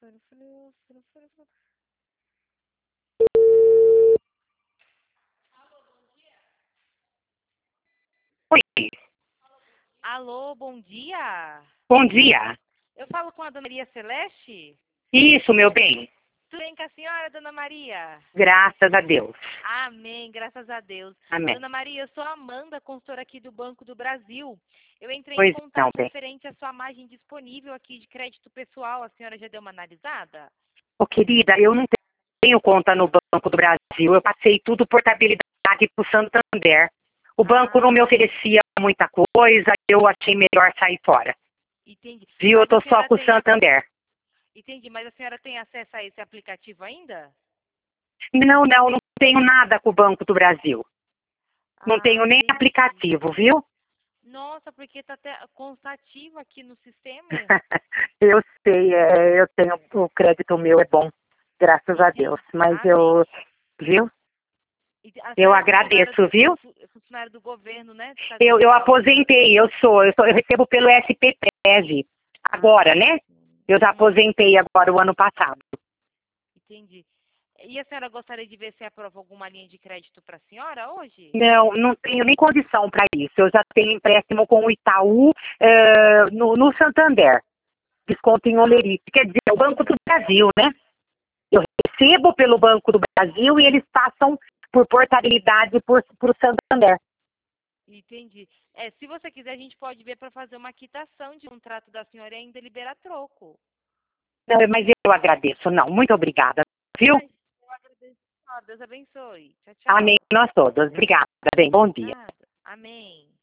Oi, Alô, bom dia. bom dia. Eu falo com a dona Maria Celeste? Isso, meu bem. Tudo bem com a senhora, dona Maria? Graças a Deus. Amém, graças a Deus. Amém. Dona Maria, eu sou a Amanda, consultora aqui do Banco do Brasil. Eu entrei em Pois não, contato bem. referente à sua margem disponível aqui de crédito pessoal. A senhora já deu uma analisada? Ô, querida, eu não tenho conta no Banco do Brasil. Eu passei tudo portabilidade para o Santander. O banco não me oferecia muita coisa, eu achei melhor sair fora. Entendi. Viu? Eu Mas a tô só senhora com o Santander. Entendi, mas a senhora tem acesso a esse aplicativo ainda? Não tenho nada com o Banco do Brasil. Não tenho nem Entendi. aplicativo, viu? Nossa, porque tá até constativo aqui no sistema. Eu sei, eu tenho, o crédito meu é bom, graças a Deus. Mas Amém. viu? A Eu senhora é agradeço, viu? funcionária do governo, né? Do estado de Eu São Paulo. aposentei, eu recebo pelo SPPEV agora, né? Eu já aposentei agora o ano passado. Entendi. E a senhora gostaria de ver se aprova alguma linha de crédito para a senhora hoje? Não tenho nem condição para isso. Eu já tenho empréstimo com o Itaú no Santander. Desconto em Olerite. Quer dizer, é o Banco do Brasil, né? Eu recebo pelo Banco do Brasil e eles passam por portabilidade para o Santander. Entendi. Se você quiser, a gente pode ver para fazer uma quitação de contrato da senhora e ainda liberar troco. Não, mas eu agradeço. Não, muito obrigada. Viu? Eu agradeço. Deus abençoe. Tchau, tchau. Amém. Nós todos. Obrigada. Bem, bom dia. Nada. Amém.